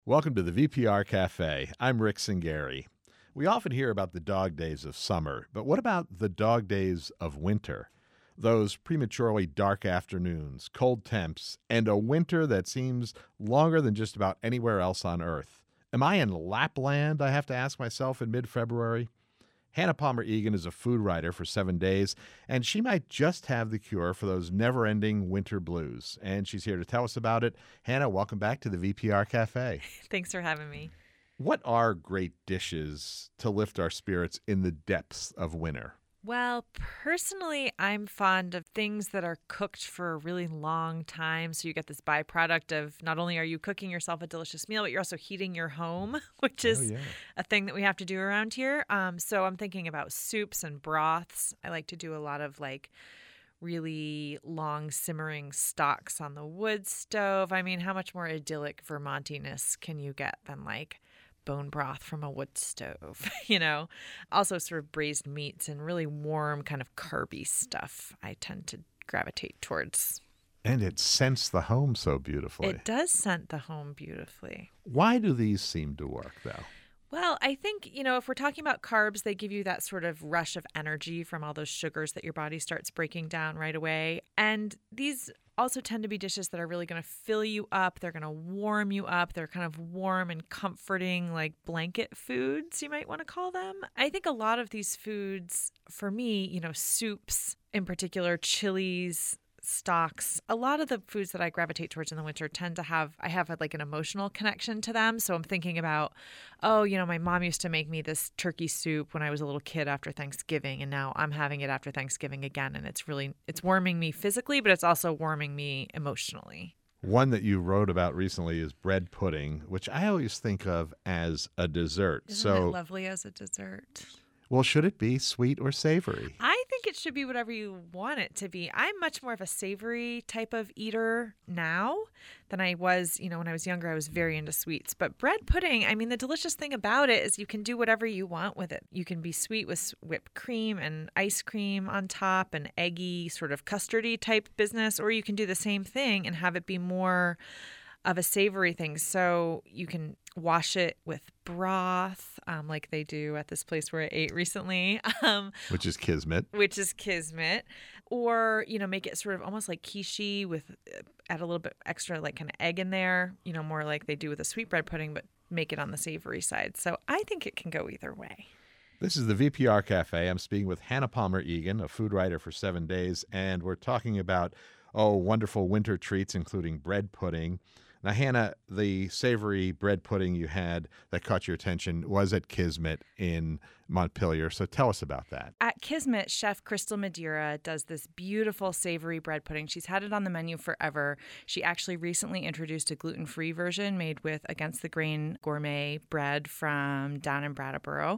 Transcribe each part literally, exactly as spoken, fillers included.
Welcome to the V P R Cafe. I'm Rick Singari. We often hear about the dog days of summer, but what about the dog days of winter? Those prematurely dark afternoons, cold temps, and a winter that seems longer than just about anywhere else on Earth. Am I in Lapland, I have to ask myself in mid-February? Hannah Palmer Egan is a food writer for Seven Days, and she might just have the cure for those never-ending winter blues. And she's here to tell us about it. Hannah, welcome back to the V P R Cafe. Thanks for having me. What are great dishes to lift our spirits in the depths of winter? Well, personally, I'm fond of things that are cooked for a really long time. So you get this byproduct of not only are you cooking yourself a delicious meal, but you're also heating your home, which is Oh, yeah. a thing that we have to do around here. Um, so I'm thinking about soups and broths. I like to do a lot of like really long simmering stocks on the wood stove. I mean, how much more idyllic Vermontiness can you get than like bone broth from a wood stove, you know? Also sort of braised meats and really warm kind of carby stuff I tend to gravitate towards. And it scents the home so beautifully. It does scent the home beautifully. Why do these seem to work, though? Well, I think, you know, if we're talking about carbs, they give you that sort of rush of energy from all those sugars that your body starts breaking down right away. And these also tend to be dishes that are really going to fill you up. They're going to warm you up. They're kind of warm and comforting, like blanket foods, you might want to call them. I think a lot of these foods, for me, you know, soups in particular, chilies, stocks, a lot of the foods that I gravitate towards in the winter tend to have, I have like an emotional connection to them. So I'm thinking about, oh, you know, my mom used to make me this turkey soup when I was a little kid after Thanksgiving, and now I'm having it after Thanksgiving again. And it's really, it's warming me physically, but it's also warming me emotionally. One that you wrote about recently is bread pudding, which I always think of as a dessert. Isn't so, it lovely as a dessert? well, should it be sweet or savory? I think it should be whatever you want it to be. I'm much more of a savory type of eater now than I was, you know, when I was younger. I was very into sweets. But bread pudding, I mean, the delicious thing about it is you can do whatever you want with it. You can be sweet with whipped cream and ice cream on top and eggy, sort of custardy type business, or you can do the same thing and have it be more of a savory thing. So you can wash it with broth, um, like they do at this place where I ate recently, um, Which is Kismet. which is Kismet, or, you know, make it sort of almost like quiche with, uh, add a little bit extra like kind of egg in there, you know, more like they do with a sweetbread pudding, but make it on the savory side. So I think it can go either way. This is the V P R Cafe. I'm speaking with Hannah Palmer Egan, a food writer for Seven Days, and we're talking about, oh, wonderful winter treats, including bread pudding. Now, Hannah, the savory bread pudding you had that caught your attention was at Kismet in Montpelier. So tell us about that. At Kismet, Chef Crystal Madeira does this beautiful savory bread pudding. She's had it on the menu forever. She actually recently introduced a gluten-free version made with Against the Grain gourmet bread from down in Brattleboro.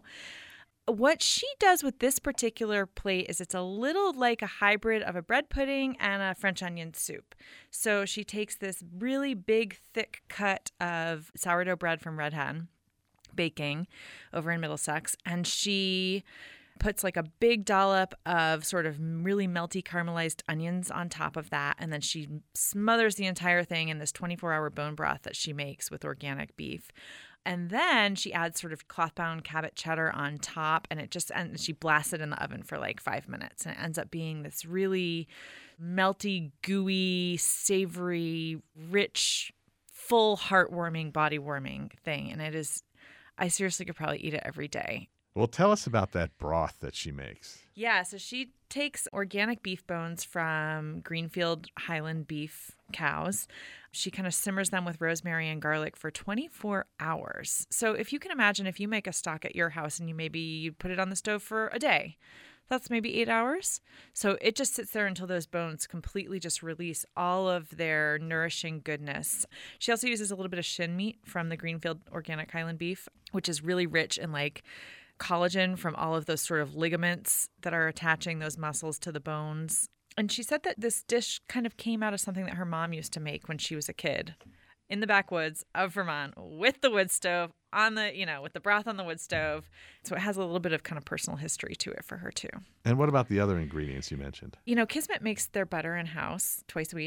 What she does with this particular plate is it's a little like a hybrid of a bread pudding and a French onion soup. So she takes this really big, thick cut of sourdough bread from Red Hen Baking over in Middlesex, and she puts like a big dollop of sort of really melty caramelized onions on top of that, and then she smothers the entire thing in this twenty-four hour bone broth that she makes with organic beef. And then she adds sort of cloth-bound Cabot cheddar on top, and it just and she blasts it in the oven for like five minutes, and it ends up being this really melty, gooey, savory, rich, full, heartwarming, body-warming thing. And it is, I seriously could probably eat it every day. Well, tell us about that broth that she makes. Yeah, so she takes organic beef bones from Greenfield Highland beef cows. She kind of simmers them with rosemary and garlic for twenty-four hours. So if you can imagine, if you make a stock at your house and you maybe you put it on the stove for a day, that's maybe eight hours. So it just sits there until those bones completely just release all of their nourishing goodness. She also uses a little bit of shin meat from the Greenfield organic Highland beef, which is really rich in like collagen from all of those sort of ligaments that are attaching those muscles to the bones. And she said that this dish kind of came out of something that her mom used to make when she was a kid in the backwoods of Vermont with the wood stove on the, you know, with the broth on the wood stove. So it has a little bit of kind of personal history to it for her too. And what about the other ingredients you mentioned? You know, Kismet makes their butter in-house twice a week.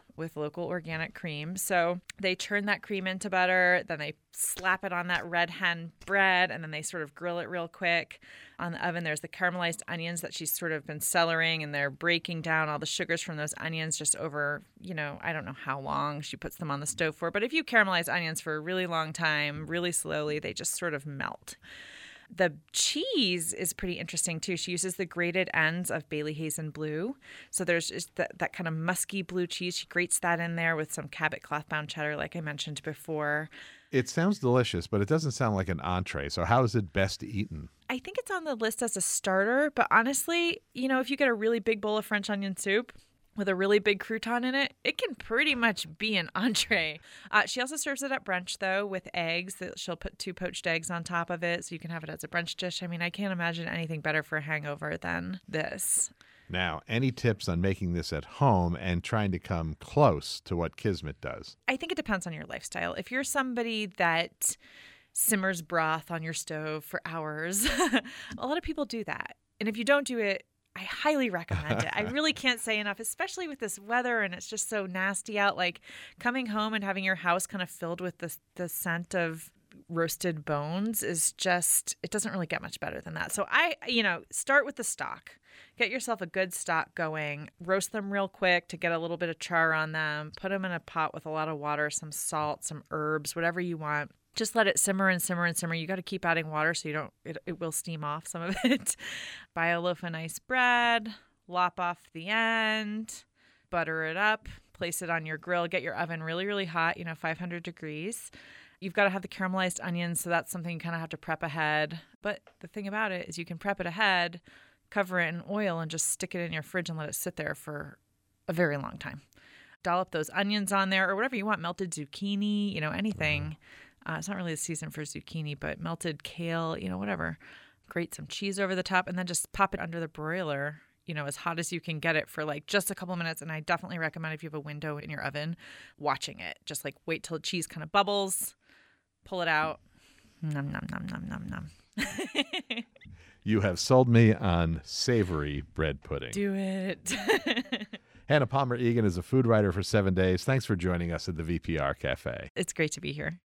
with local organic cream. So they turn that cream into butter, then they slap it on that red hen bread, and then they sort of grill it real quick on the oven. There's the caramelized onions that she's sort of been cellaring, and they're breaking down all the sugars from those onions just over, you know, I don't know how long she puts them on the stove for. But if you caramelize onions for a really long time, really slowly, they just sort of melt. The cheese is pretty interesting, too. She uses the grated ends of Bailey Hazen Blue. So there's just that, that kind of musky blue cheese. She grates that in there with some Cabot cloth-bound cheddar, like I mentioned before. It sounds delicious, but it doesn't sound like an entree. So how is it best eaten? I think it's on the list as a starter. But honestly, you know, if you get a really big bowl of French onion soup with a really big crouton in it, it can pretty much be an entree. Uh, she also serves it at brunch, though, with eggs. She'll put two poached eggs on top of it, so you can have it as a brunch dish. I mean, I can't imagine anything better for a hangover than this. Now, any tips on making this at home and trying to come close to what Kismet does? I think it depends on your lifestyle. If you're somebody that simmers broth on your stove for hours, a lot of people do that. And if you don't do it, I highly recommend it. I really can't say enough, especially with this weather and it's just so nasty out. Like coming home and having your house kind of filled with the, the scent of roasted bones is just, it doesn't really get much better than that. So I, you know, start with the stock. Get yourself a good stock going. Roast them real quick to get a little bit of char on them. Put them in a pot with a lot of water, some salt, some herbs, whatever you want. Just let it simmer and simmer and simmer. You got to keep adding water so you don't, it, it will steam off some of it. Buy a loaf of nice bread, lop off the end, butter it up, place it on your grill, get your oven really, really hot, you know, five hundred degrees. You've got to have the caramelized onions, so that's something you kind of have to prep ahead. But the thing about it is you can prep it ahead, cover it in oil, and just stick it in your fridge and let it sit there for a very long time. Dollop those onions on there or whatever you want, melted zucchini, you know, anything. Uh, it's not really the season for zucchini, but melted kale, you know, whatever. Grate some cheese over the top and then just pop it under the broiler, you know, as hot as you can get it for like just a couple minutes. And I definitely recommend if you have a window in your oven, watching it. Just like wait till the cheese kind of bubbles, pull it out. Nom, nom, nom, nom, nom, nom. You have sold me on savory bread pudding. Do it. Hannah Palmer Egan is a food writer for Seven Days. Thanks for joining us at the V P R Cafe. It's great to be here.